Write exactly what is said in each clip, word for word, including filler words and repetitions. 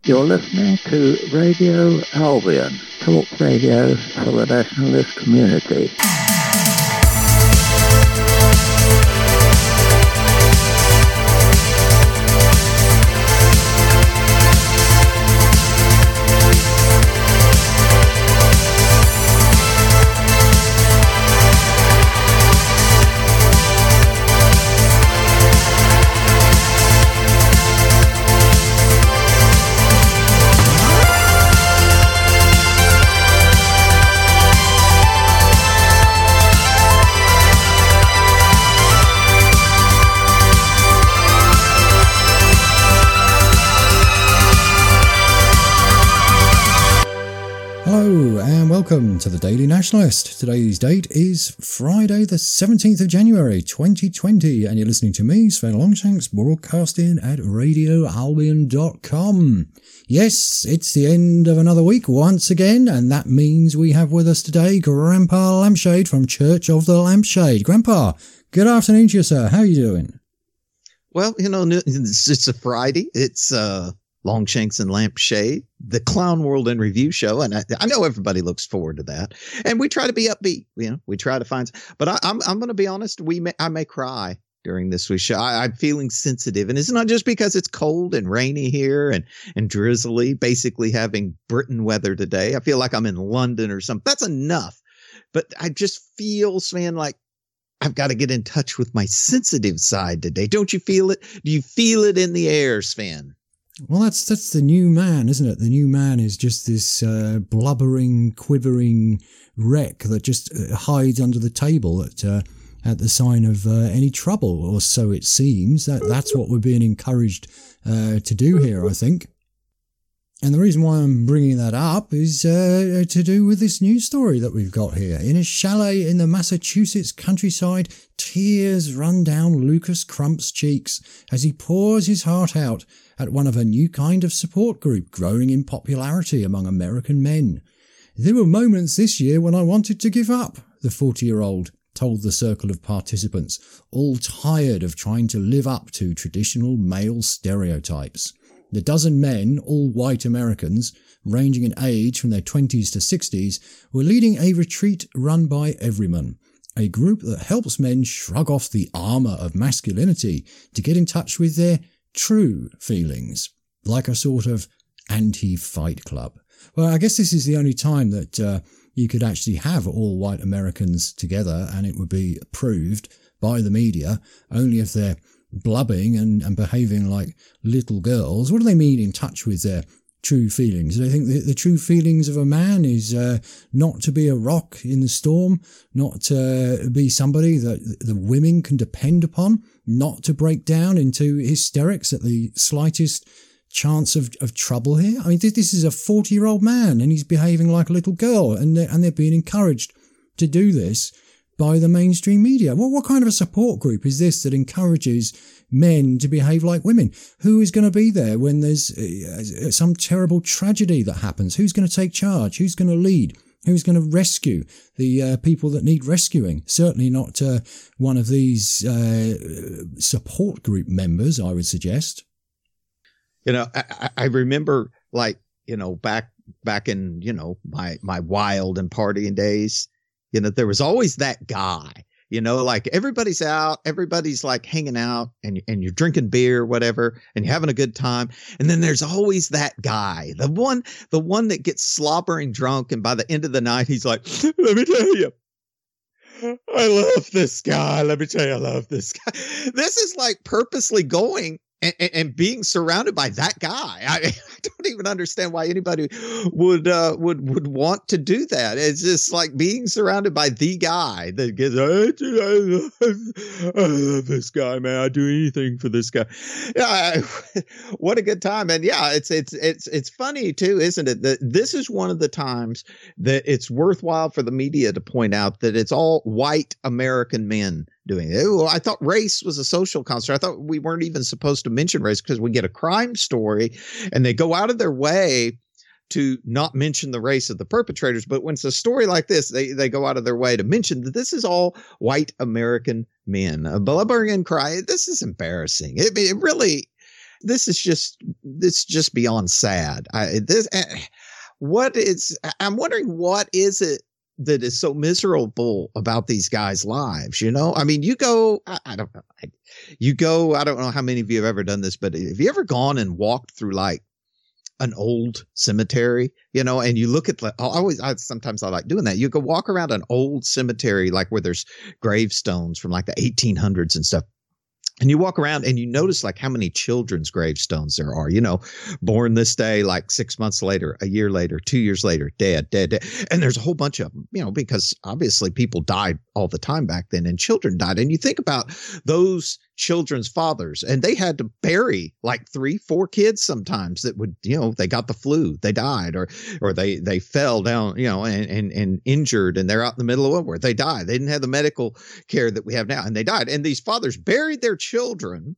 You're listening to Radio Albion, talk radio for the nationalist community. Welcome to the Daily Nationalist. Today's date is Friday the seventeenth of January twenty twenty and you're listening to me, Sven Longshanks, broadcasting at radio albion dot com. Yes, it's the end of another week once again, and that means we have with us today Grandpa Lampshade from Church of the Lampshade. Grandpa, good afternoon to you, sir. How are you doing? Well, you know, it's, it's a Friday. It's uh Longshanks and Lampshade, the Clown World in Review show. And I, I know everybody looks forward to that. And we try to be upbeat, you know, we try to find, but I, I'm, I'm going to be honest. We may, I may cry during this week's show. I, I'm feeling sensitive, and it's not just because it's cold and rainy here and, and drizzly, basically having Britain weather today. I feel like I'm in London or something. That's enough. But I just feel, Sven, like I've got to get in touch with my sensitive side today. Don't you feel it? Do you feel it in the air, Sven? Well, that's that's the new man, isn't it? The new man is just this uh, blubbering, quivering wreck that just uh, hides under the table at uh, at the sign of uh, any trouble, or so it seems. That that's what we're being encouraged uh, to do here, I think. And the reason why I'm bringing that up is uh, to do with this news story that we've got here. In a chalet in the Massachusetts countryside, tears run down Lucas Crump's cheeks as he pours his heart out at one of a new kind of support group growing in popularity among American men. There were moments this year when I wanted to give up, the forty-year-old told the circle of participants, all tired of trying to live up to traditional male stereotypes. The dozen men, all white Americans, ranging in age from their twenties to sixties, were leading a retreat run by Everyman, a group that helps men shrug off the armour of masculinity to get in touch with their true feelings, like a sort of anti-fight club. Well, I guess this is the only time that uh, you could actually have all white Americans together and it would be approved by the media, only if they're blubbing and, and behaving like little girls. What do they mean in touch with their true feelings? Do they think the, the true feelings of a man is uh, not to be a rock in the storm, not to be somebody that the women can depend upon, not to break down into hysterics at the slightest chance of, of trouble here? I mean, this is a forty-year-old man and he's behaving like a little girl, and they're, and they're being encouraged to do this by the mainstream media. Well, what kind of a support group is this that encourages men to behave like women? Who is going to be there when there's uh, some terrible tragedy that happens? Who's going to take charge? Who's going to lead? Who's going to rescue the uh, people that need rescuing? Certainly not uh, one of these uh, support group members, I would suggest. You know, I, I remember, like, you know, back back in, you know, my, my wild and partying days, you know, there was always that guy, you know, like everybody's out, everybody's like hanging out and, and you're drinking beer, whatever, and you're having a good time. And then there's always that guy, the one, the one that gets slobbering drunk. And by the end of the night, he's like, let me tell you, I love this guy. Let me tell you, I love this guy. This is like purposely going And, and being surrounded by that guy. I, I don't even understand why anybody would uh, would would want to do that. It's just like being surrounded by the guy that gets, I love this guy, man. I'd do anything for this guy. Yeah, I, what a good time. And yeah, it's it's it's it's funny too, isn't it? That this is one of the times that it's worthwhile for the media to point out that it's all white American men doing it. Well, I thought race was a social construct. I thought we weren't even supposed to mention race because we get a crime story and they go out of their way to not mention the race of the perpetrators. But when it's a story like this, they, they go out of their way to mention that this is all white American men. A blubbering and cry. This is embarrassing. It, it really, this is just this is just beyond sad. I this what is I'm wondering what is it that is so miserable about these guys' lives? You know, I mean, you go, I, I don't know, I, you go, I don't know how many of you have ever done this, but have you ever gone and walked through like an old cemetery, you know, and you look at the, I always, I, sometimes I like doing that. You go walk around an old cemetery, like where there's gravestones from like the eighteen hundreds and stuff. And you walk around and you notice like how many children's gravestones there are, you know, born this day, like six months later, a year later, two years later, dead, dead, dead. And there's a whole bunch of them, you know, because obviously people died all the time back then and children died. And you think about those children's fathers and they had to bury like three, four kids sometimes that would, you know, they got the flu, they died, or, or they, they fell down, you know, and, and, and injured and they're out in the middle of nowhere. They died. They didn't have the medical care that we have now and they died. And these fathers buried their children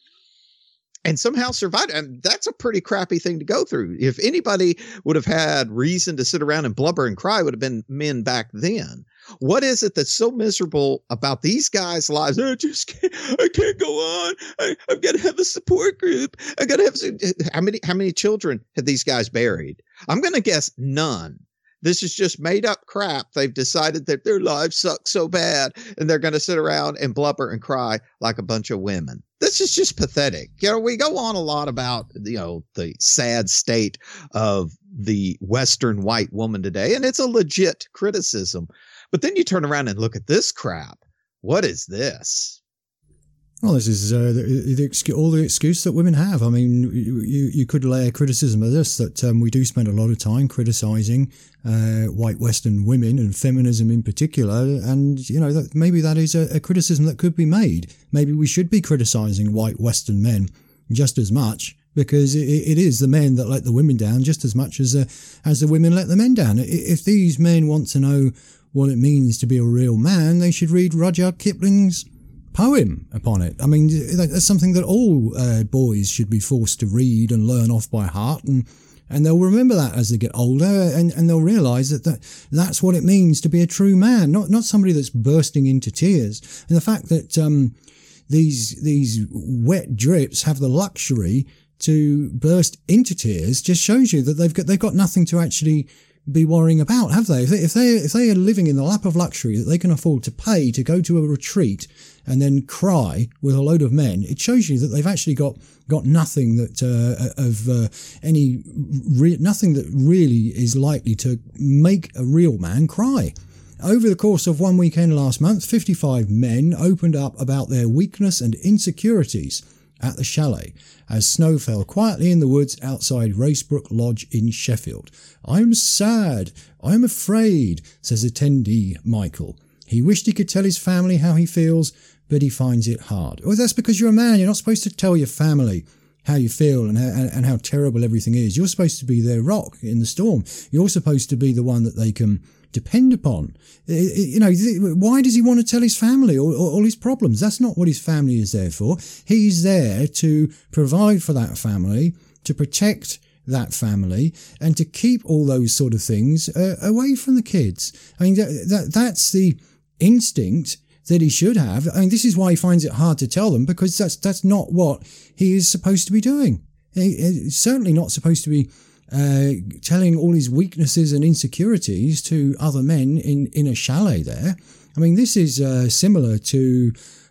and somehow survived. And that's a pretty crappy thing to go through. If anybody would have had reason to sit around and blubber and cry, it would have been men back then. What is it that's so miserable about these guys' lives? I just can't, I can't go on. I, I've got to have a support group. I got to have some, how many, how many children have these guys buried? I'm going to guess none. This is just made up crap. They've decided that their lives suck so bad and they're going to sit around and blubber and cry like a bunch of women. This is just pathetic. You know, we go on a lot about, you know, the sad state of the Western white woman today, and it's a legit criticism. But then you turn around and look at this crap. What is this? Well, this is uh, the, the excuse, all the excuse that women have. I mean, you you could lay a criticism of this, that um, we do spend a lot of time criticising uh, white Western women and feminism in particular, and, you know, that maybe that is a, a criticism that could be made. Maybe we should be criticising white Western men just as much, because it, it is the men that let the women down just as much as, uh, as the women let the men down. If these men want to know what it means to be a real man, they should read Rudyard Kipling's poem upon it. I mean, that's something that all uh, boys should be forced to read and learn off by heart, and and they'll remember that as they get older, and, and they'll realise that, that that's what it means to be a true man, not not somebody that's bursting into tears. And the fact that um, these these wet drips have the luxury to burst into tears just shows you that they've got they've got nothing to actually be worrying about, have they? If they if they if they are living in the lap of luxury that they can afford to pay to go to a retreat and then cry with a load of men, it shows you that they've actually got got nothing that uh, of uh, any re- nothing that really is likely to make a real man cry. Over the course of one weekend last month, fifty-five men opened up about their weakness and insecurities at the chalet as snow fell quietly in the woods outside Racebrook Lodge in Sheffield. "I'm sad, I'm afraid," says attendee Michael. He wished he could tell his family how he feels, but he finds it hard. Well, that's because you're a man. You're not supposed to tell your family how you feel and how, and how terrible everything is. You're supposed to be their rock in the storm. You're supposed to be the one that they can depend upon. You know, why does he want to tell his family all, all his problems? That's not what his family is there for. He's there to provide for that family, to protect that family, and to keep all those sort of things uh, away from the kids. I mean, that, that that's the instinct that he should have. I mean, this is why he finds it hard to tell them, because that's that's not what he is supposed to be doing. He, he's certainly not supposed to be uh, telling all his weaknesses and insecurities to other men in, in a chalet there. I mean, this is uh, similar to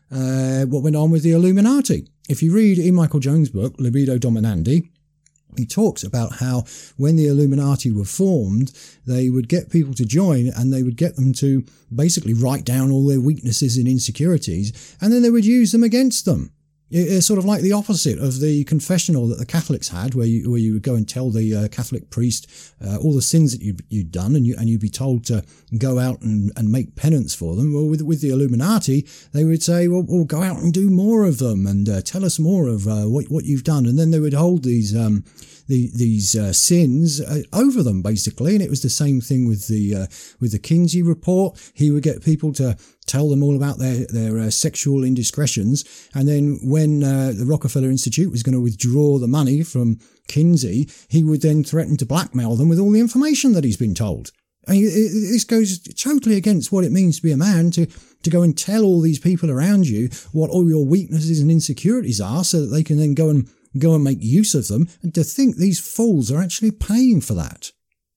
uh, what went on with the Illuminati. If you read E. Michael Jones' book, Libido Dominandi, he talks about how when the Illuminati were formed, they would get people to join and they would get them to basically write down all their weaknesses and insecurities, and then they would use them against them. It's sort of like the opposite of the confessional that the Catholics had, where you where you would go and tell the uh, Catholic priest uh, all the sins that you'd, you'd done, and you and you'd be told to go out and, and make penance for them. Well, with with the Illuminati, they would say, "Well, well go out and do more of them, and uh, tell us more of uh, what what you've done." And then they would hold these um the, these uh, sins uh, over them, basically. And it was the same thing with the uh, with the Kinsey report. He would get people to tell them all about their, their uh, sexual indiscretions. And then when uh, the Rockefeller Institute was going to withdraw the money from Kinsey, he would then threaten to blackmail them with all the information that he's been told. I mean, it, it, this goes totally against what it means to be a man, to, to go and tell all these people around you what all your weaknesses and insecurities are, so that they can then go and go and make use of them, and to think these fools are actually paying for that.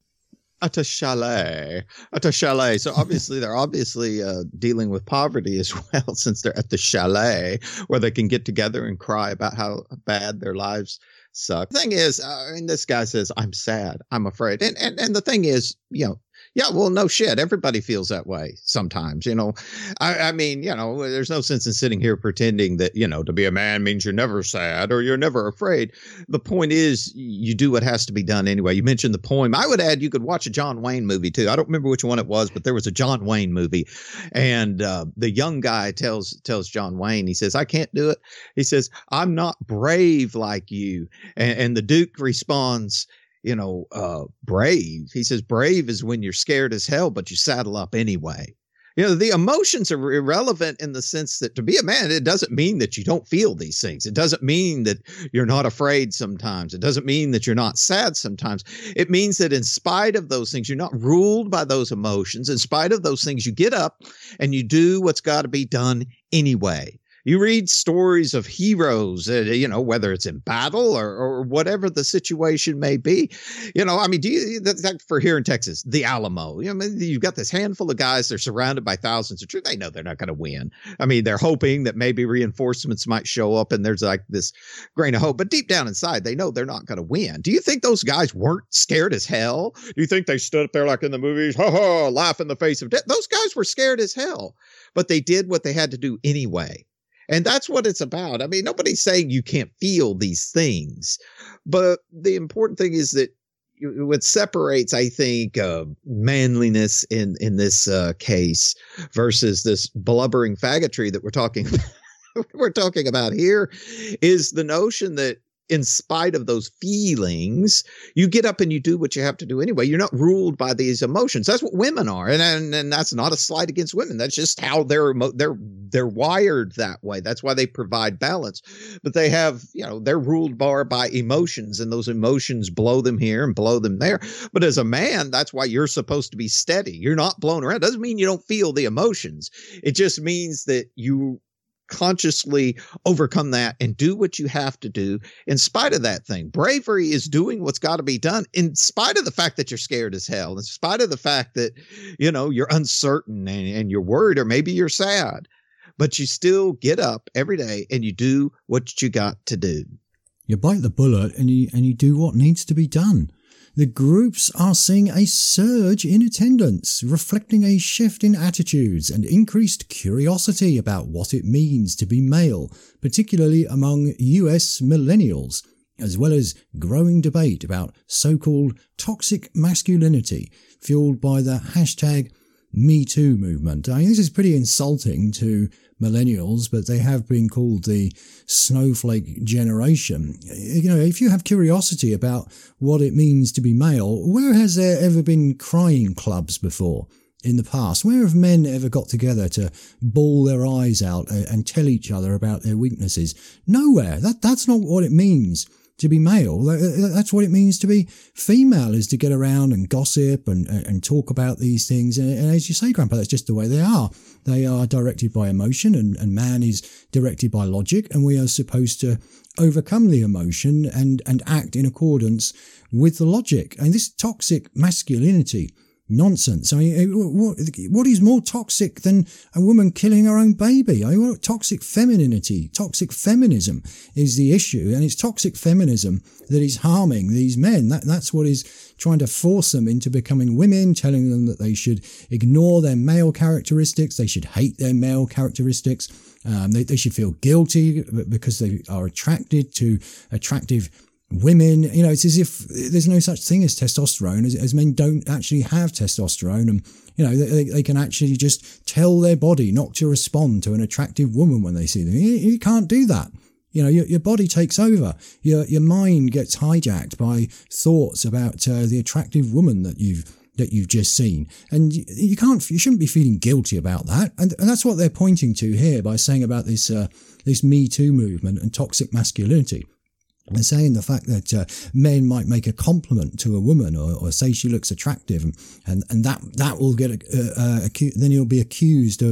At a chalet, at a chalet. So obviously they're obviously uh, dealing with poverty as well, since they're at the chalet where they can get together and cry about how bad their lives suck. The thing is, uh, and this guy says, I'm sad, I'm afraid. And, and, and the thing is, you know, yeah, well, no shit. Everybody feels that way sometimes, you know. I, I mean, you know, there's no sense in sitting here pretending that, you know, to be a man means you're never sad or you're never afraid. The point is you do what has to be done anyway. You mentioned the poem. I would add you could watch a John Wayne movie, too. I don't remember which one it was, but there was a John Wayne movie. And uh, the young guy tells tells John Wayne, he says, I can't do it. He says, I'm not brave like you. And, and the Duke responds, you know, uh, brave. He says, brave is when you're scared as hell, but you saddle up anyway. You know, the emotions are irrelevant in the sense that to be a man, it doesn't mean that you don't feel these things. It doesn't mean that you're not afraid sometimes. It doesn't mean that you're not sad sometimes. It means that in spite of those things, you're not ruled by those emotions. In spite of those things, you get up and you do what's got to be done anyway. You read stories of heroes, uh, you know, whether it's in battle or, or whatever the situation may be. You know, I mean, do you, that's like for here in Texas, the Alamo, you know, I mean, you've got this handful of guys, they're surrounded by thousands of troops. They know they're not going to win. I mean, they're hoping that maybe reinforcements might show up and there's like this grain of hope, but deep down inside, they know they're not going to win. Do you think those guys weren't scared as hell? Do you think they stood up there like in the movies, ha ha, laugh in the face of death? Those guys were scared as hell, but they did what they had to do anyway. And that's what it's about. I mean, nobody's saying you can't feel these things, but the important thing is that what separates, I think, uh, manliness in, in this uh, case versus this blubbering faggotry that we're talking we're talking about here is the notion that in spite of those feelings, you get up and you do what you have to do anyway. You're not ruled by these emotions. That's what women are. And, and, and that's not a slight against women. That's just how they're, they're, they're wired that way. That's why they provide balance, but they have, you know, they're ruled by, by emotions, and those emotions blow them here and blow them there. But as a man, that's why you're supposed to be steady. You're not blown around. It doesn't mean you don't feel the emotions. It just means that you consciously overcome that and do what you have to do in spite of that thing. Bravery is doing what's got to be done in spite of the fact that you're scared as hell, in spite of the fact that, you know, you're uncertain and, and you're worried, or maybe you're sad, but you still get up every day and you do what you got to do. You bite the bullet and you, and you do what needs to be done. The groups are seeing a surge in attendance, reflecting a shift in attitudes and increased curiosity about what it means to be male, particularly among U S millennials, as well as growing debate about so-called toxic masculinity, fueled by the hashtag Me Too movement. I mean, this is pretty insulting to millennials, but they have been called the snowflake generation. You know, if you have curiosity about what it means to be male, where has there ever been crying clubs before in the past? Where have men ever got together to bawl their eyes out and tell each other about their weaknesses? Nowhere. That that's not what it means to be male. That's what it means to be female, is to get around and gossip and, and talk about these things. And, and as you say, Grandpa, that's just the way they are. They are directed by emotion, and, and man is directed by logic, and we are supposed to overcome the emotion and, and act in accordance with the logic. And this toxic masculinity nonsense. I mean, what, what is more toxic than a woman killing her own baby? I mean, what toxic femininity, toxic feminism is the issue, and it's toxic feminism that is harming these men. That that's what is trying to force them into becoming women, telling them that they should ignore their male characteristics, they should hate their male characteristics, um, they, they should feel guilty because they are attracted to attractive women. You know, it's as if there's no such thing as testosterone, as, as men don't actually have testosterone, and you know they, they can actually just tell their body not to respond to an attractive woman when they see them. You, you can't do that. You know, your, your body takes over. Your your mind gets hijacked by thoughts about uh, the attractive woman that you've that you've just seen, and you, you can't, you shouldn't be feeling guilty about that. And, and that's what they're pointing to here by saying about this uh, this Me Too movement and toxic masculinity. They're saying the fact that uh, men might make a compliment to a woman or, or say she looks attractive, and, and, and that that will get uh, uh, acu- then he'll be accused of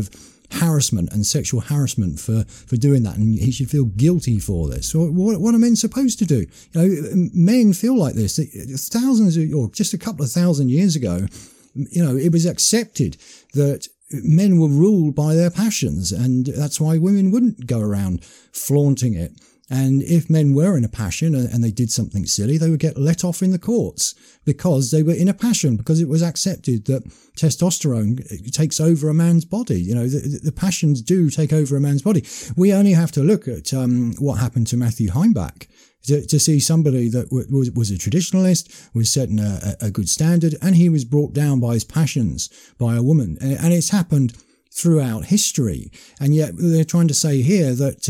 harassment and sexual harassment for, for doing that, and he should feel guilty for this. So what, what are men supposed to do? You know, men feel like this. Thousands of, or just a couple of thousand years ago, you know, it was accepted that men were ruled by their passions, and that's why women wouldn't go around flaunting it. And if men were in a passion and they did something silly, they would get let off in the courts because they were in a passion, because it was accepted that testosterone takes over a man's body. You know, the, the passions do take over a man's body. We only have to look at um, what happened to Matthew Heimbach to, to see somebody that w- was, was a traditionalist, was setting a, a good standard, and he was brought down by his passions by a woman. And, and it's happened throughout history, and yet they're trying to say here that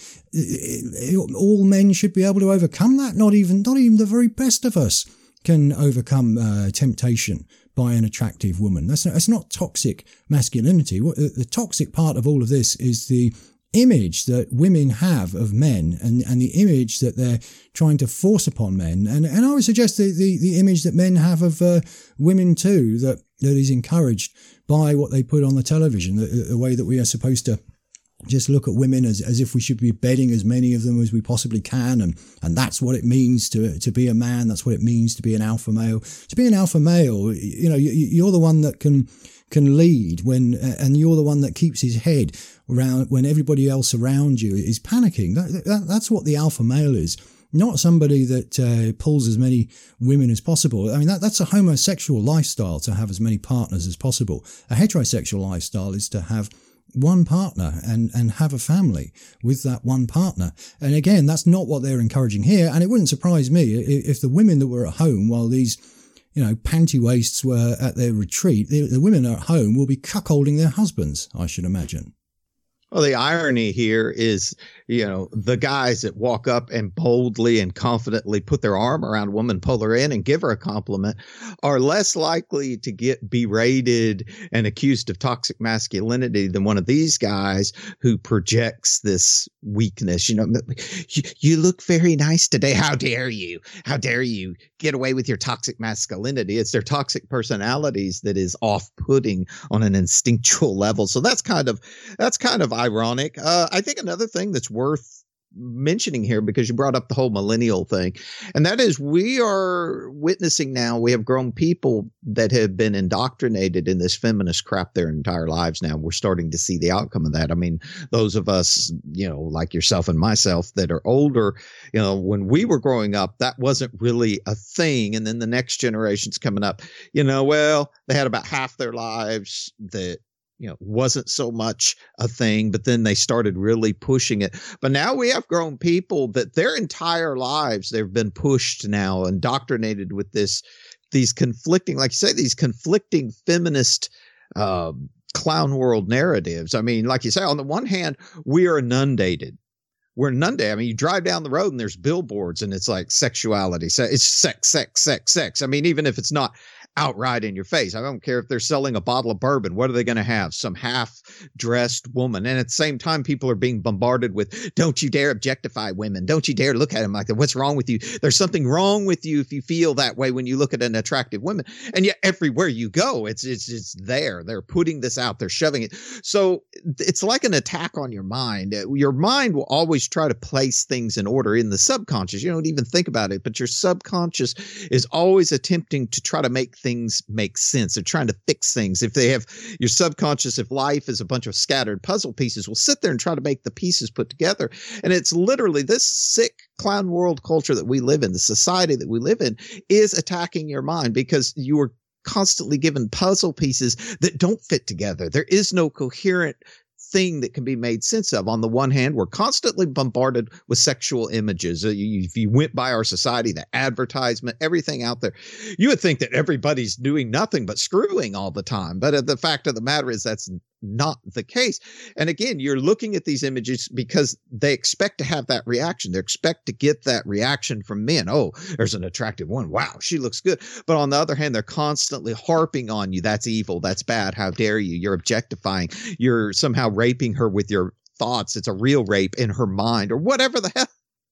uh, all men should be able to overcome that. Not even, not even the very best of us can overcome uh, temptation by an attractive woman. That's not, that's not toxic masculinity. What, the, the toxic part of all of this is the image that women have of men, and, and the image that they're trying to force upon men. And, and I would suggest the, the, the image that men have of uh, women too, that, that is encouraged by what they put on the television, the, the way that we are supposed to just look at women as, as if we should be bedding as many of them as we possibly can. And, and that's what it means to, to be a man. That's what it means to be an alpha male. To be an alpha male, you know, you, you're the one that can, can lead when, and you're the one that keeps his head around when everybody else around you is panicking. That, that, that's what the alpha male is. Not somebody that uh, pulls as many women as possible. I mean, that, that's a homosexual lifestyle, to have as many partners as possible. A heterosexual lifestyle is to have one partner and, and have a family with that one partner. And again, that's not what they're encouraging here. And it wouldn't surprise me if the women that were at home while these, you know, panty waists were at their retreat, the, the women at home will be cuckolding their husbands, I should imagine. Well, the irony here is, you know, the guys that walk up and boldly and confidently put their arm around a woman, pull her in and give her a compliment, are less likely to get berated and accused of toxic masculinity than one of these guys who projects this weakness. You know, you, you look very nice today. How dare you? How dare you get away with your toxic masculinity? It's their toxic personalities that is off-putting on an instinctual level. So that's kind of, that's kind of ironic. Uh, I think another thing that's worth mentioning here, because you brought up the whole millennial thing, and that is we are witnessing now, we have grown people that have been indoctrinated in this feminist crap their entire lives. Now we're starting to see the outcome of that. I mean, those of us, you know, like yourself and myself that are older, you know, when we were growing up, that wasn't really a thing. And then the next generation's coming up, you know, well, they had about half their lives that, you know, wasn't so much a thing, but then they started really pushing it. But now we have grown people that their entire lives, they've been pushed now, indoctrinated with this, these conflicting, like you say, these conflicting feminist, uh, clown world narratives. I mean, like you say, on the one hand, we are inundated. We're inundated. I mean, you drive down the road and there's billboards and it's like sexuality. So it's sex, sex, sex, sex. I mean, even if it's not outright in your face, I don't care if they're selling a bottle of bourbon. What are they going to have? Some half-dressed woman. And at the same time, people are being bombarded with, don't you dare objectify women. Don't you dare look at them like that. What's wrong with you? There's something wrong with you if you feel that way when you look at an attractive woman. And yet everywhere you go, it's, it's, it's there. They're putting this out. They're shoving it. So it's like an attack on your mind. Your mind will always try to place things in order in the subconscious. You don't even think about it, but your subconscious is always attempting to try to make things make sense. They're trying to fix things. If they have your subconscious, if life is a bunch of scattered puzzle pieces, will sit there and try to make the pieces put together. And it's literally this sick clown world culture that we live in, the society that we live in, is attacking your mind because you are constantly given puzzle pieces that don't fit together. There is no coherent thing that can be made sense of. On the one hand, we're constantly bombarded with sexual images. Uh, you, if you went by our society, the advertisement, everything out there, you would think that everybody's doing nothing but screwing all the time. But uh, the fact of the matter is that's not the case. And again, you're looking at these images because they expect to have that reaction. They expect to get that reaction from men. Oh, there's an attractive one. Wow, she looks good. But on the other hand, they're constantly harping on you. That's evil. That's bad. How dare you? You're objectifying. You're somehow raping her with your thoughts. It's a real rape in her mind or whatever the hell.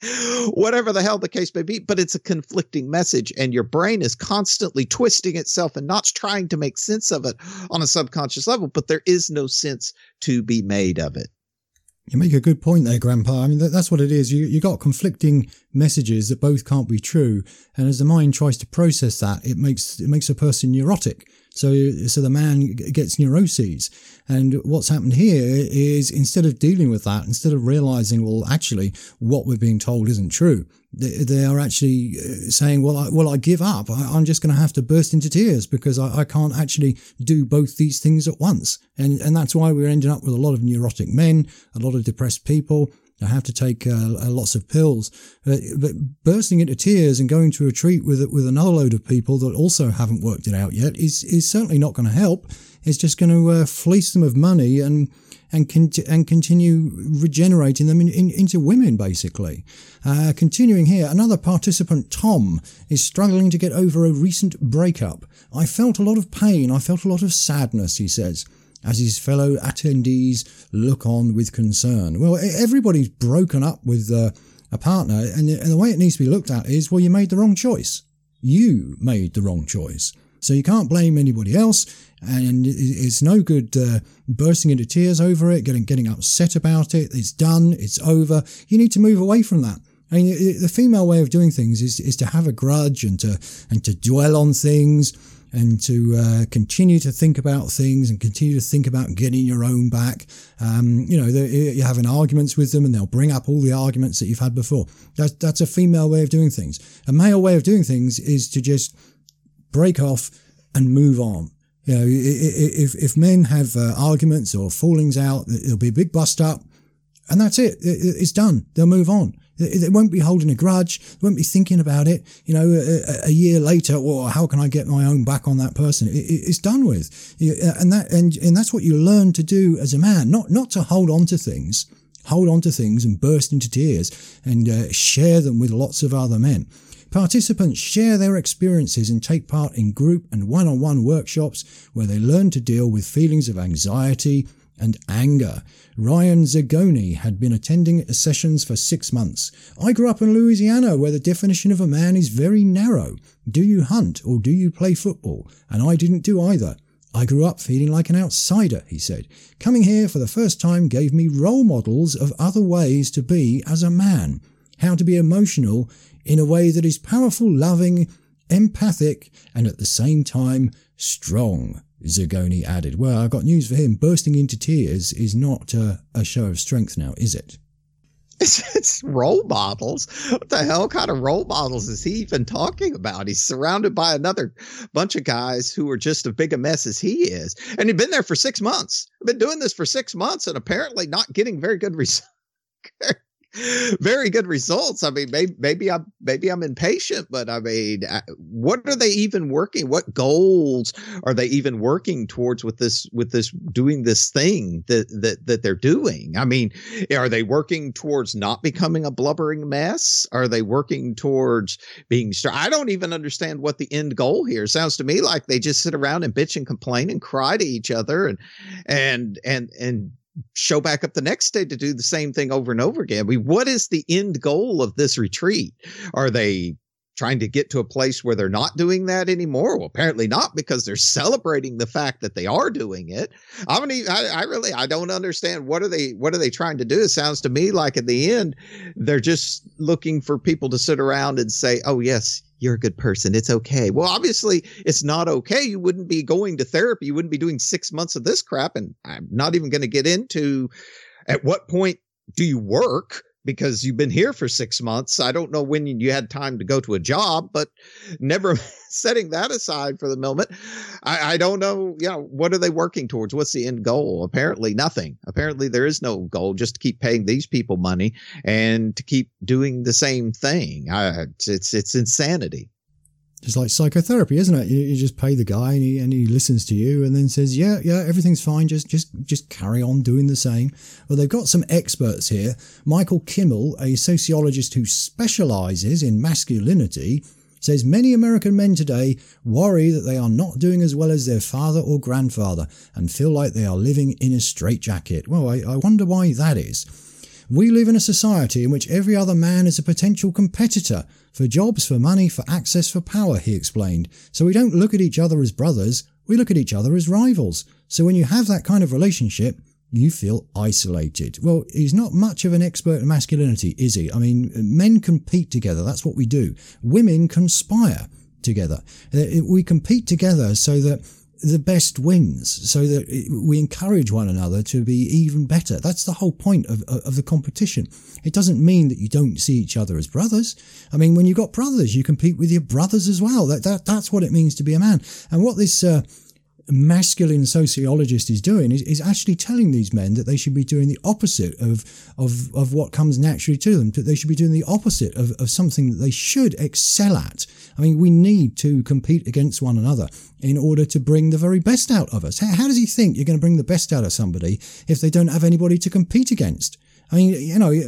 whatever the hell the case may be, but it's a conflicting message, and your brain is constantly twisting itself and not trying to make sense of it on a subconscious level, but there is no sense to be made of it. You make a good point there, Grandpa. I mean, that, that's what it is. You you got conflicting messages that both can't be true, and as the mind tries to process that, it makes it makes a person neurotic. So so the man gets neuroses. And what's happened here is, instead of dealing with that, instead of realizing, well, actually, what we're being told isn't true, they, they are actually saying, well, I, well, I give up. I, I'm just going to have to burst into tears because I, I can't actually do both these things at once. And, and that's why we're ending up with a lot of neurotic men, a lot of depressed people. I have to take uh, lots of pills, uh, but bursting into tears and going to a retreat with with another load of people that also haven't worked it out yet is is certainly not going to help. It's just going to uh, fleece them of money and and con- and continue regenerating them in, in, into women, basically. Uh, continuing here, another participant, Tom, is struggling to get over a recent breakup. I felt a lot of pain. I felt a lot of sadness, he says, as his fellow attendees look on with concern. Well, everybody's broken up with uh, a partner, and, and the way it needs to be looked at is, well, you made the wrong choice. You made the wrong choice. So you can't blame anybody else, and it's no good uh, bursting into tears over it, getting getting upset about it. It's done. It's over. You need to move away from that. I mean, the female way of doing things is is to have a grudge and to and to dwell on things, and to uh, continue to think about things and continue to think about getting your own back. Um, you know, you're having arguments with them and they'll bring up all the arguments that you've had before. That's, that's a female way of doing things. A male way of doing things is to just break off and move on. You know, if, if men have uh, arguments or fallings out, there'll be a big bust up and that's it. It's done. They'll move on. They won't be holding a grudge. They won't be thinking about it, you know, a, a year later, or how can I get my own back on that person? It, it's done with. And that, and, and that's what you learn to do as a man, not, not to hold on to things, hold on to things and burst into tears and uh, share them with lots of other men. Participants share their experiences and take part in group and one-on-one workshops where they learn to deal with feelings of anxiety and anger. Ryan Zagoni had been attending sessions for six months. I grew up in Louisiana, where the definition of a man is very narrow. Do you hunt or do you play football? And I didn't do either. I grew up feeling like an outsider, he said. Coming here for the first time gave me role models of other ways to be as a man. How to be emotional in a way that is powerful, loving, empathic, and at the same time strong. Zagoni added. Well, I've got news for him. Bursting into tears is not uh, a show of strength now, is it? It's, it's role models. What the hell kind of role models is he even talking about? He's surrounded by another bunch of guys who are just as big a mess as he is. And he'd been there for six months. I've been doing this for six months and apparently not getting very good results. Very good results. I mean, maybe, maybe I'm maybe I'm impatient, but I mean, what are they even working? What goals are they even working towards with this with this doing this thing that that that they're doing? I mean, are they working towards not becoming a blubbering mess? Are they working towards being strong? I don't even understand what the end goal here sounds to me like. They just sit around and bitch and complain and cry to each other and and and and. show back up the next day to do the same thing over and over again. I mean, what is the end goal of this retreat? Are they trying to get to a place where they're not doing that anymore? Well, apparently not, because they're celebrating the fact that they are doing it. I mean, I, I really, I don't understand. What are they, what are they trying to do? It sounds to me like at the end, they're just looking for people to sit around and say, oh yes, you're a good person. It's okay. Well, obviously it's not okay. You wouldn't be going to therapy. You wouldn't be doing six months of this crap. And I'm not even going to get into at what point do you work, because you've been here for six months. I don't know when you had time to go to a job, but never setting that aside for the moment. I, I don't know. You know, what are they working towards? What's the end goal? Apparently nothing. Apparently there is no goal, just to keep paying these people money and to keep doing the same thing. I, it's, it's insanity. Just like psychotherapy, isn't it? You, you just pay the guy and he, and he listens to you and then says, yeah, yeah, everything's fine. Just, just, just carry on doing the same. Well, they've got some experts here. Michael Kimmel, a sociologist who specializes in masculinity, says many American men today worry that they are not doing as well as their father or grandfather and feel like they are living in a straitjacket. Well, I, I wonder why that is. We live in a society in which every other man is a potential competitor for jobs, for money, for access, for power, he explained. So we don't look at each other as brothers, we look at each other as rivals. So when you have that kind of relationship, you feel isolated. Well, he's not much of an expert in masculinity, is he? I mean, men compete together. That's what we do. Women conspire together. We compete together so that the best wins, so that we encourage one another to be even better. That's the whole point of, of the competition. It doesn't mean that you don't see each other as brothers. I mean, when you've got brothers, you compete with your brothers as well. That, that That's what it means to be a man. And what this uh, masculine sociologist is doing is, is actually telling these men that they should be doing the opposite of, of, of what comes naturally to them, that they should be doing the opposite of, of something that they should excel at. I mean, we need to compete against one another in order to bring the very best out of us. How, how does he think you're going to bring the best out of somebody if they don't have anybody to compete against? I mean, you know,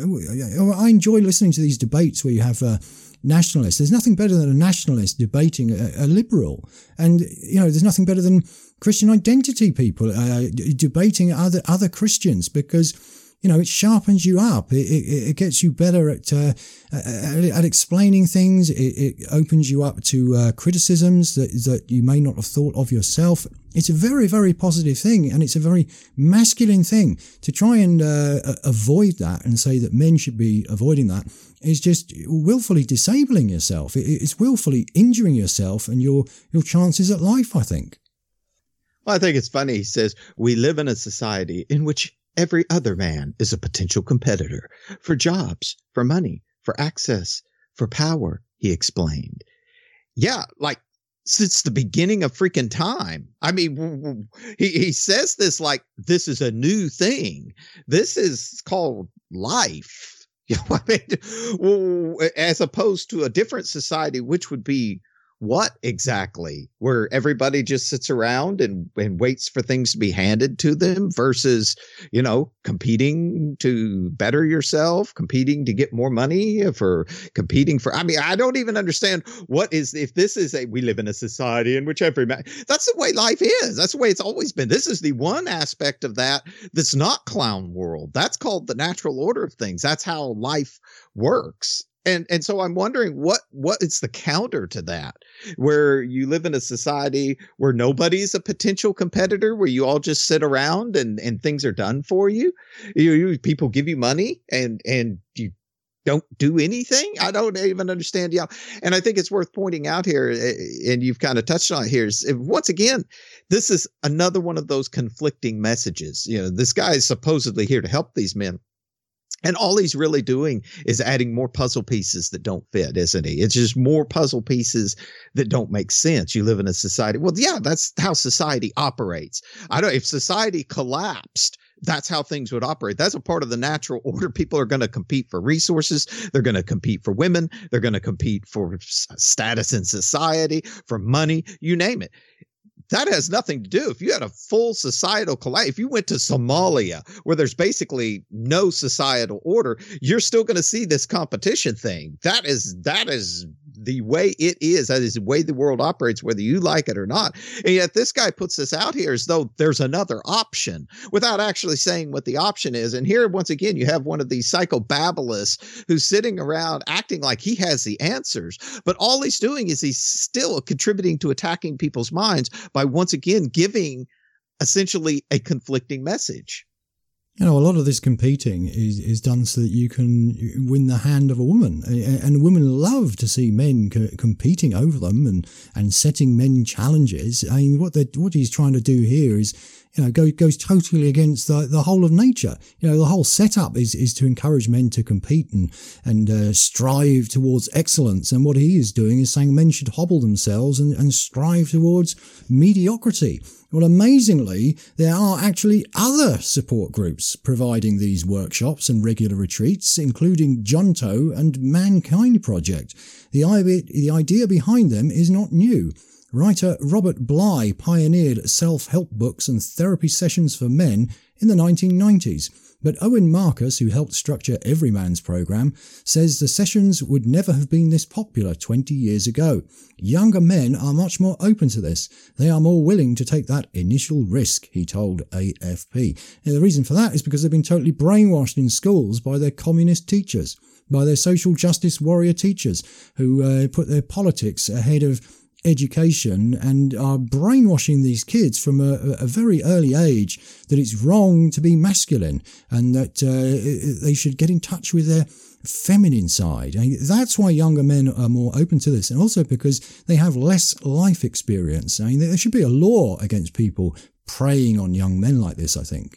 I enjoy listening to these debates where you have uh, nationalists. There's nothing better than a nationalist debating a, a liberal. And, you know, there's nothing better than Christian identity people uh, debating other other Christians, because, you know, it sharpens you up. It, it, it gets you better at, uh, at at explaining things. It, it opens you up to uh, criticisms that that you may not have thought of yourself. It's a very, very positive thing, and it's a very masculine thing. To try and uh, avoid that and say that men should be avoiding that is just willfully disabling yourself. It, it's willfully injuring yourself and your your chances at life, I think. Well, I think it's funny. He says, we live in a society in which every other man is a potential competitor for jobs, for money, for access, for power, he explained. Yeah, like since the beginning of freaking time. I mean, he, he says this like this is a new thing. This is called life. You know what I mean? As opposed to a different society, which would be what exactly? Where everybody just sits around and, and waits for things to be handed to them versus, you know, competing to better yourself, competing to get more money, for competing for, I mean, I don't even understand what is, if this is a, we live in a society in which every man, that's the way life is. That's the way it's always been. This is the one aspect of that that's not clown world. That's called the natural order of things. That's how life works. And and so I'm wondering what what is the counter to that, where you live in a society where nobody's a potential competitor, where you all just sit around and, and things are done for you. You, you people give you money and and you don't do anything. I don't even understand. Yeah. And I think it's worth pointing out here, and you've kind of touched on it here, is once again, this is another one of those conflicting messages. You know, this guy is supposedly here to help these men. And all he's really doing is adding more puzzle pieces that don't fit, isn't he? It's just more puzzle pieces that don't make sense. You live in a society. Well, yeah, that's how society operates. I don't, if society collapsed, that's how things would operate. That's a part of the natural order. People are going to compete for resources. They're going to compete for women. They're going to compete for status in society, for money, you name it. That has nothing to do. If you had a full societal collapse, if you went to Somalia where there's basically no societal order, you're still going to see this competition thing. That is, that is the way it is. That is the way the world operates, whether you like it or not. And yet this guy puts this out here as though there's another option without actually saying what the option is. And here, once again, you have one of these psychobabblists who's sitting around acting like he has the answers. But all he's doing is he's still contributing to attacking people's minds by once again giving essentially a conflicting message. You know, a lot of this competing is, is done so that you can win the hand of a woman. And women love to see men co- competing over them and, and setting men challenges. I mean, what they what he's trying to do here is, you know, go, goes totally against the, the whole of nature. You know, the whole setup is, is to encourage men to compete and, and uh, strive towards excellence. And what he is doing is saying men should hobble themselves and, and strive towards mediocrity. Well, amazingly, there are actually other support groups providing these workshops and regular retreats, including Junto and Mankind Project. The idea, the idea behind them is not new. Writer Robert Bly pioneered self-help books and therapy sessions for men in the nineteen nineties, but Owen Marcus, who helped structure Everyman's program, says the sessions would never have been this popular twenty years ago. Younger men are much more open to this. They are more willing to take that initial risk, he told A F P. And the reason for that is because they've been totally brainwashed in schools by their communist teachers, by their social justice warrior teachers, who uh, put their politics ahead of education and are brainwashing these kids from a, a very early age that it's wrong to be masculine and that uh, they should get in touch with their feminine side. I mean, that's why younger men are more open to this, and also because they have less life experience. I mean, there should be a law against people preying on young men like this, I think.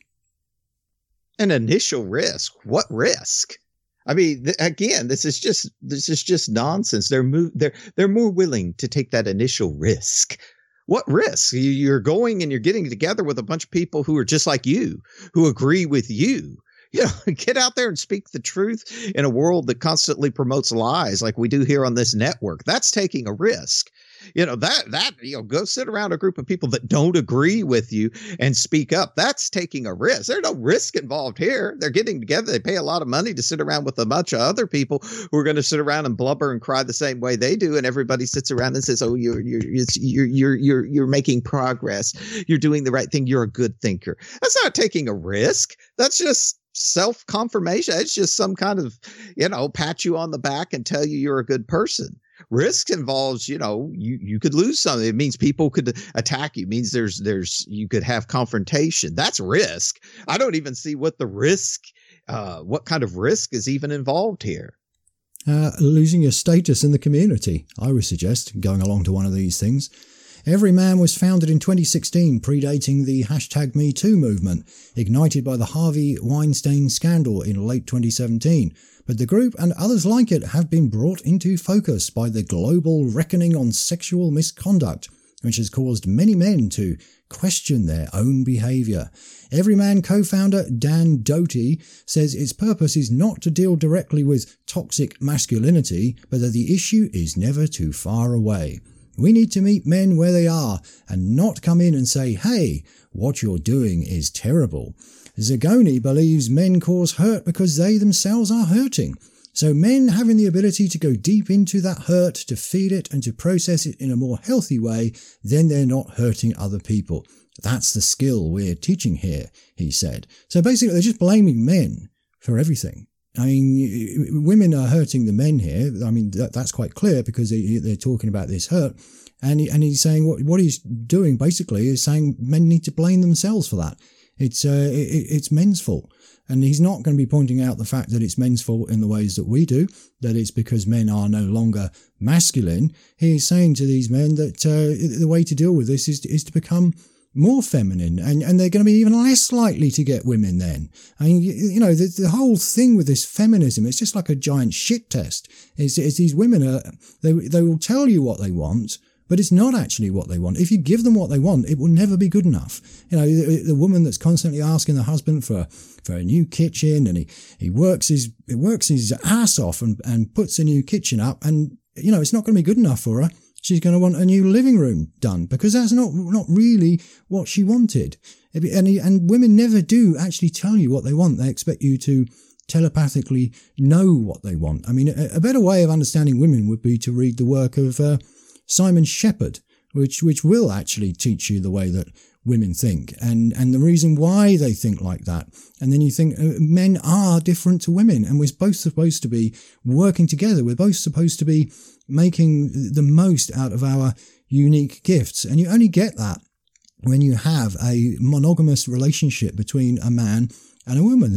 An initial risk? What risk? I mean, th- again, this is just this is just nonsense. They're mo- they're they're more willing to take that initial risk. What risk? You, you're going and you're getting together with a bunch of people who are just like you, who agree with you. You know, get out there and speak the truth in a world that constantly promotes lies like we do here on this network. That's taking a risk. You know, that, that, you know, go sit around a group of people that don't agree with you and speak up. That's taking a risk. There's no risk involved here. They're getting together. They pay a lot of money to sit around with a bunch of other people who are going to sit around and blubber and cry the same way they do. And everybody sits around and says, oh, you're, you're, you're, you're, you're, you're making progress. You're doing the right thing. You're a good thinker. That's not taking a risk. That's just self-confirmation. It's just some kind of, you know, pat you on the back and tell you you're a good person. Risk involves, you know, you, you could lose something. It means people could attack you. It means there's, there's, you could have confrontation. That's risk. I don't even see what the risk, uh, what kind of risk is even involved here. Uh, losing your status in the community, I would suggest, going along to one of these things. Everyman was founded in twenty sixteen, predating the hashtag Me Too movement, ignited by the Harvey Weinstein scandal in late twenty seventeen. But the group and others like it have been brought into focus by the global reckoning on sexual misconduct, which has caused many men to question their own behaviour. Everyman co-founder Dan Doty says its purpose is not to deal directly with toxic masculinity, but that the issue is never too far away. We need to meet men where they are and not come in and say, hey, what you're doing is terrible. Zagoni believes men cause hurt because they themselves are hurting. So men having the ability to go deep into that hurt, to feel it and to process it in a more healthy way, then they're not hurting other people. That's the skill we're teaching here, he said. So basically they're just blaming men for everything. I mean, women are hurting the men here. I mean, that, that's quite clear because they, they're talking about this hurt. And, he, and he's saying what, what he's doing basically is saying men need to blame themselves for that. It's, uh, it, it's men's fault. And he's not going to be pointing out the fact that it's men's fault in the ways that we do, that it's because men are no longer masculine. He's saying to these men that uh, the way to deal with this is, is to become more feminine, and, and they're going to be even less likely to get women then. I mean, you, you know, the, the whole thing with this feminism, it's just like a giant shit test. It's, it's these women, are they, they will tell you what they want, but it's not actually what they want. If you give them what they want, it will never be good enough. You know, the, the woman that's constantly asking the husband for, for a new kitchen, and he, he works his, he works his ass off and, and puts a new kitchen up, and, you know, it's not going to be good enough for her. She's going to want a new living room done because that's not not really what she wanted. And, and women never do actually tell you what they want. They expect you to telepathically know what they want. I mean, a, a better way of understanding women would be to read the work of uh, Simon Shepherd, which which will actually teach you the way that women think and, and the reason why they think like that. And then you think uh, men are different to women, and we're both supposed to be working together. We're both supposed to be making the most out of our unique gifts. And you only get that when you have a monogamous relationship between a man and a woman.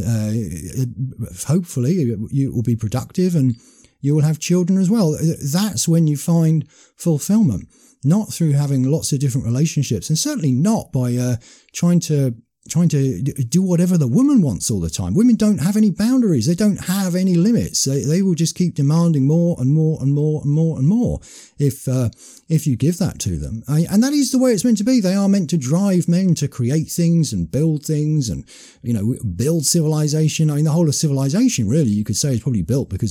Uh, hopefully it will be productive and you will have children as well. That's when you find fulfillment, not through having lots of different relationships, and certainly not by uh, trying to trying to do whatever the woman wants all the time. Women don't have any boundaries. They don't have any limits. They, they will just keep demanding more and more and more and more and more if uh, if you give that to them. I, and that is the way it's meant to be. They are meant to drive men to create things and build things and, you know, build civilization. I mean, the whole of civilization, really, you could say, is probably built because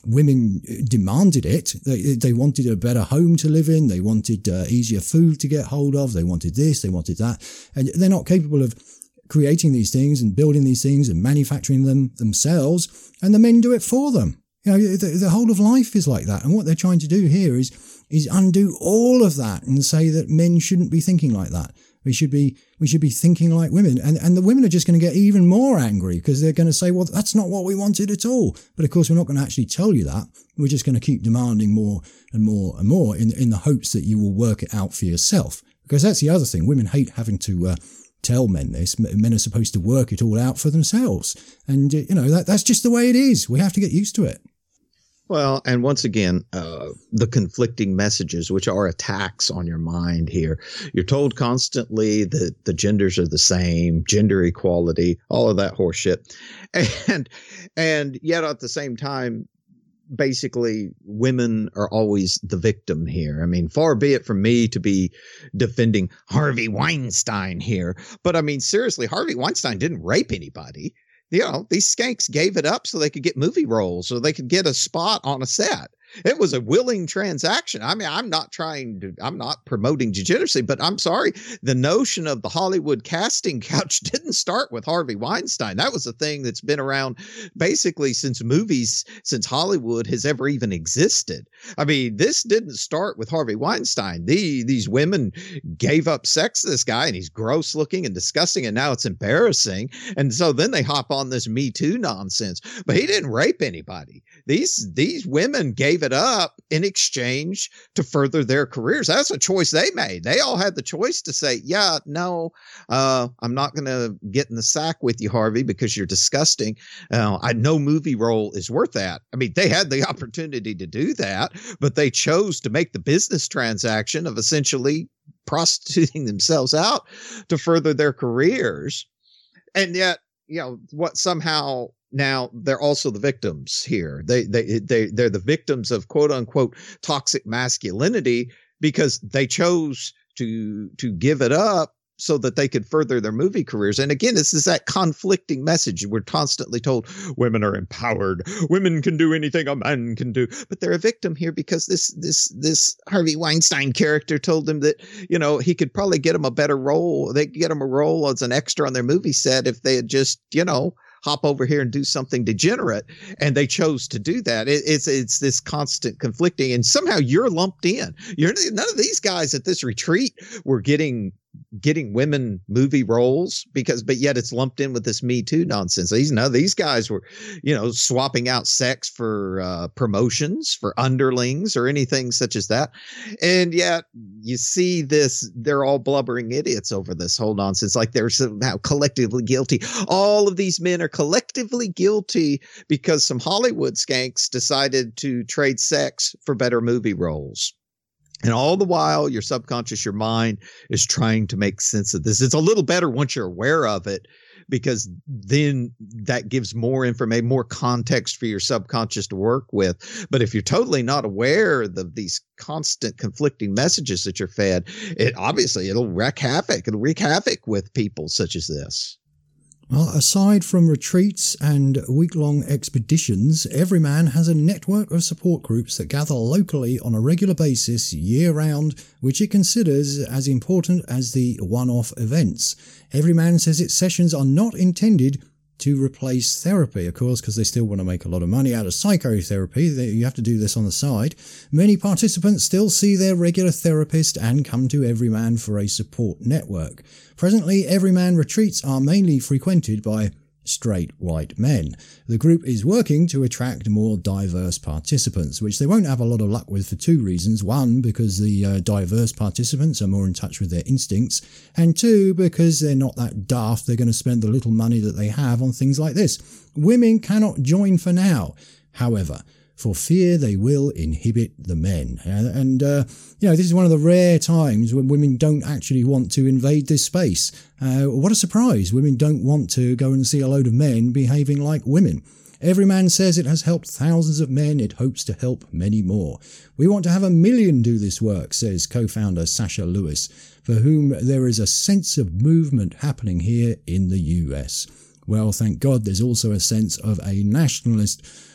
women demanded it. They, they wanted a better home to live in. They wanted uh, easier food to get hold of. They wanted this, they wanted that. And they're not capable of creating these things and building these things and manufacturing them themselves. And the men do it for them. You know, the, the whole of life is like that. And what they're trying to do here is, is undo all of that and say that men shouldn't be thinking like that. We should be, we should be thinking like women. And, and the women are just going to get even more angry because they're going to say, well, that's not what we wanted at all. But of course, we're not going to actually tell you that. We're just going to keep demanding more and more and more in, in the hopes that you will work it out for yourself. Because that's the other thing. Women hate having to, uh, tell men this. Men are supposed to work it all out for themselves. And, uh, you know, that, that's just the way it is. We have to get used to it. Well, and once again, uh, the conflicting messages, which are attacks on your mind here. You're told constantly that the genders are the same, gender equality, all of that horseshit. And, and yet at the same time, basically women are always the victim here. I mean, far be it from me to be defending Harvey Weinstein here. But I mean, seriously, Harvey Weinstein didn't rape anybody. You know, these skanks gave it up so they could get movie roles, so they could get a spot on a set. It was a willing transaction. I mean, I'm not trying to, I'm not promoting degeneracy, but I'm sorry. The notion of the Hollywood casting couch didn't start with Harvey Weinstein. That was a thing that's been around basically since movies, since Hollywood has ever even existed. I mean, this didn't start with Harvey Weinstein. The, these women gave up sex to this guy and he's gross looking and disgusting. And now it's embarrassing. And so then they hop on this Me Too nonsense, but he didn't rape anybody. These, these women gave it up in exchange to further their careers. That's a choice they made. They all had the choice to say, yeah, no, uh, I'm not going to get in the sack with you, Harvey, because you're disgusting. Uh, I know movie role is worth that. I mean, they had the opportunity to do that, but they chose to make the business transaction of essentially prostituting themselves out to further their careers. And yet, you know, what somehow now they're also the victims here. They, they, they, they're the victims of quote unquote toxic masculinity because they chose to, to give it up so that they could further their movie careers. And again, this is that conflicting message. We're constantly told women are empowered. Women can do anything a man can do, but they're a victim here because this, this, this Harvey Weinstein character told them that, you know, he could probably get him a better role. They could get him a role as an extra on their movie set if they had just, you know, hop over here and do something degenerate. And they chose to do that. It, it's, it's this constant conflicting, and somehow you're lumped in. You're none of these guys at this retreat were getting, getting women movie roles because, but yet it's lumped in with this Me Too nonsense. These, no, these guys were, you know, swapping out sex for uh, promotions, for underlings or anything such as that. And yet you see this, they're all blubbering idiots over this whole nonsense. Like they're somehow collectively guilty. All of these men are collectively guilty because some Hollywood skanks decided to trade sex for better movie roles. And all the while, your subconscious, your mind is trying to make sense of this. It's a little better once you're aware of it, because then that gives more information, more context for your subconscious to work with. But if you're totally not aware of these constant conflicting messages that you're fed, it obviously it'll wreak havoc. It'll wreak havoc with people such as this. Well, aside from retreats and week-long expeditions, Everyman has a network of support groups that gather locally on a regular basis year-round, which it considers as important as the one-off events. Everyman says its sessions are not intended to replace therapy, of course, because they still want to make a lot of money out of psychotherapy. They, you have to do this on the side. Many participants still see their regular therapist and come to Everyman for a support network. Presently, Everyman retreats are mainly frequented by straight white men. The group is working to attract more diverse participants, which they won't have a lot of luck with for two reasons. One, because the uh, diverse participants are more in touch with their instincts, and two, because they're not that daft they're going to spend the little money that they have on things like this. Women cannot join for now, however, for fear they will inhibit the men. And, uh, you know, this is one of the rare times when women don't actually want to invade this space. Uh, what a surprise. Women don't want to go and see a load of men behaving like women. Everyman says it has helped thousands of men. It hopes to help many more. We want to have a million do this work, says co-founder Sasha Lewis, for whom there is a sense of movement happening here in the U S. Well, thank God there's also a sense of a nationalist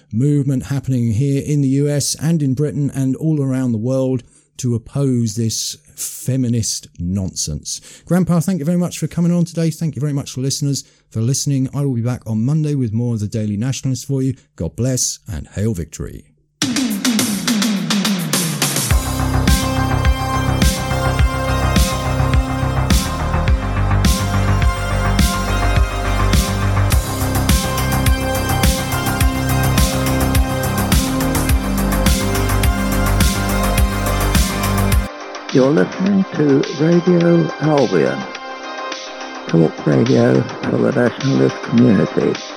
movement happening here in the U S and in Britain and all around the world to oppose this feminist nonsense. Grandpa, thank you very much for coming on today. Thank you very much for listeners for listening. I will be back on Monday with more of the Daily Nationalist for you. God bless and hail victory. You're listening to Radio Albion, talk radio for the nationalist community.